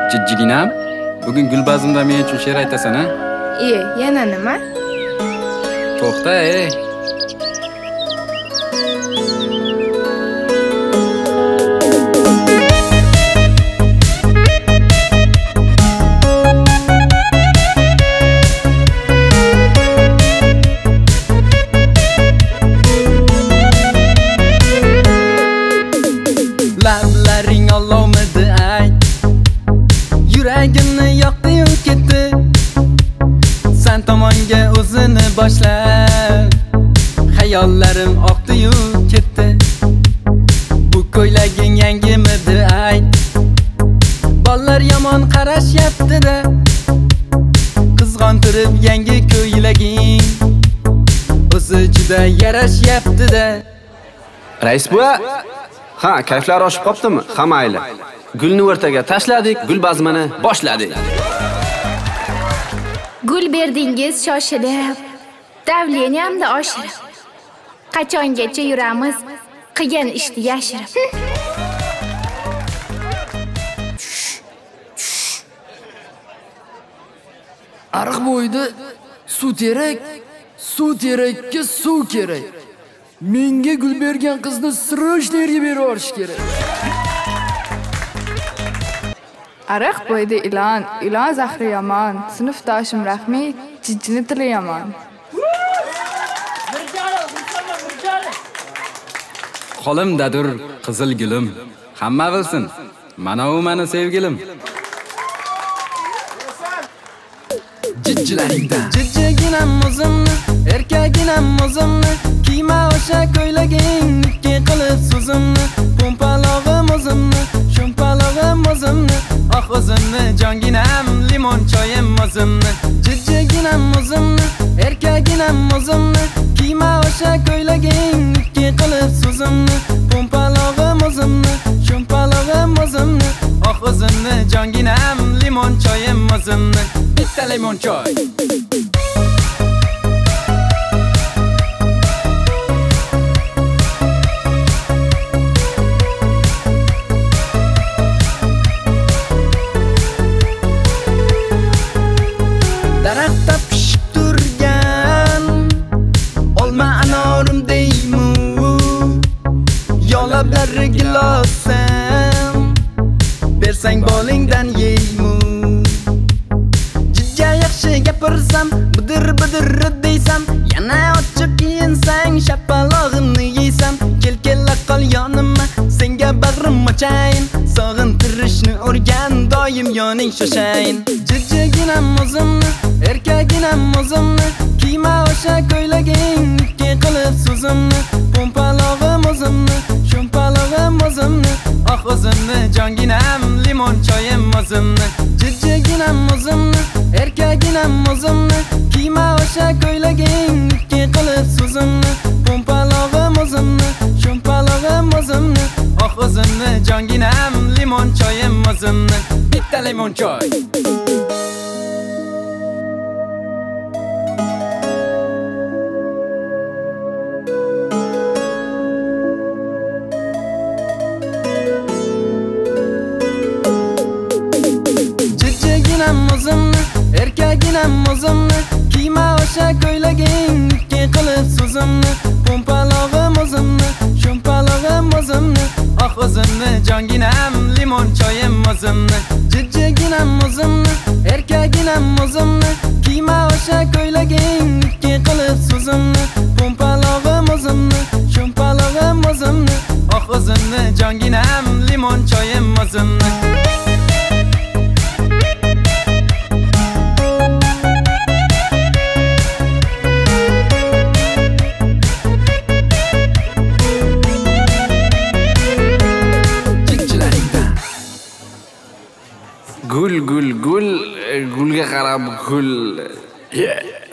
Jijjiginam, bugun Gulbazmda men uchun she'r aytasan, ha? Yana nima? To'xta, ey. Lablaring olomidi ay, yuragimni yoqdi-yu ketdi. Sen tomonga o'zini boshlab, xayollarim oqdi-yu ketdi. Bu ko'ylaging yangimidi ay, bollar yomon qarashyapti-da. Qizg'ontirib yangi ko'ylaging, o'zi juda yarashyapti-da. Rais buva, ha, kayflar oshib qoptimi? Ha, mayli. Gulni o'rtaga tashladik, Gulbazmani boshladik. Gul berdingiz shoshilib, davleniyamni oshirib. Qachongacha yuramiz qilgan ishni yashirib. Ariq bo'yida suv kerak, suv kerakka suv kerak. Menga gul bergan qizni srochno yerga berib yuborish kerak. Ariq bo'yida ilon zahri yomon, sinfdoshim Rahmiy, jijjini tili yomon. Qo'limdadir qizil gulim, hamma bilsin. Mana u meni sevgilim. Jijjilaringdan jijjiginam o'zimni, erkaginam o'zimni, kiyma o'sha ko'ylaging, ikki qilib so'zimni, pompalog'im o'zimni, shumpalog'im o'zimni, oh o'zimni, jonginam, limon choyim o'zimni. Jijjiginam o'zimni, erkaginam o'zimni, kiyma o'sha ko'ylaging, ikki qilib so'zimni, pompalog'im o'zimni, shumpalog'im o'zimni, oh o'zimni, jonginam, limon choyim o'zimni. Bitta limon choy. Daraxtda pishib turgan olma anorim deymu, yolablari gilosam, bersang bolingdan yeymu. Gapirsam, bidir deysam, yana ochiq kiyinsang, shapalog'imni yeysam, kel qol yonimma, senga bag'rim ochayin, sog'intirishni o'rgan, doim yoning shoshayin. Jijjiginam o'zimni, erkaginam o'zimni, kiyma o'sha ko'ylaging, ikki qilib so'zimni, pompalog'im o'zimni, shumpalog'im o'zimni, oh o'zimni, jonginam, limon choyim o'zimni. Jijjiginam o'zimni, erkaginam o'zimni, kiyma o'sha ko'ylaging, ikki qilib so'zimni, pompalog'im o'zimni, shumpalog'im o'zimni, oh o'zimni, jonginam, limon choyim o'zimni. Bitta limon choy. Jijjiginam o'zimni, erkaginam o'zimni, kiyma o'sha ko'ylaging, ikki qilib so'zimni, pompalog'im o'zimni, shumpalog'im o'zimni, oh o'zimni, jonginam, limon choyim o'zimni. Jijjiginam o'zimni, erkaginam o'zimni, kiyma o'sha ko'ylaging, ikki qilib so'zimni, pompalog'im o'zimni, shumpalog'im o'zimni, oh o'zimni, jonginam, limon choyim o'zimni. Gul, gulga qarab gul.